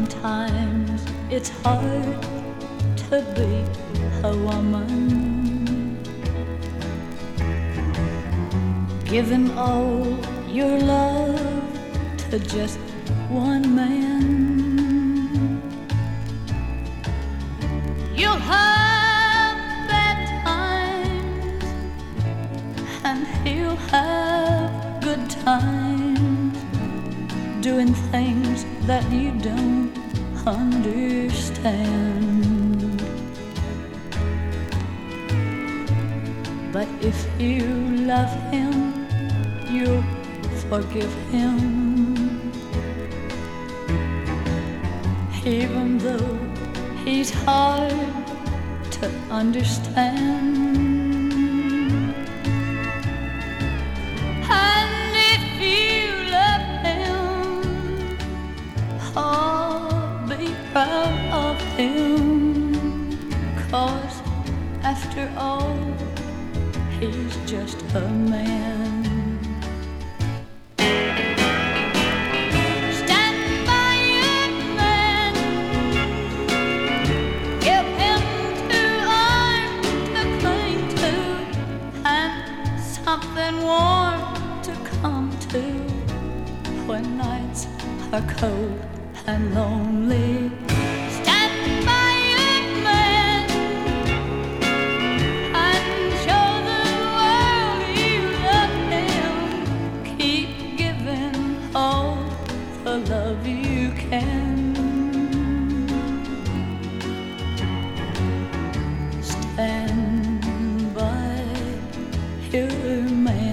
Sometimes it's hard to be a woman, giving all your love to just one man. You'll have bad times and he'll have good times, doing things that you don't understand. But if you love him, you'll forgive him, even though he's hard to understand. And if you love him, oh, be proud of him, 'cause after all, he's just a man. Stand by your man, give him 2 arms to cling to, and something warm to come to when nights are cold and lonely. Stand by your man and show the world you love him. Keep giving all the love you can. Stand by your man.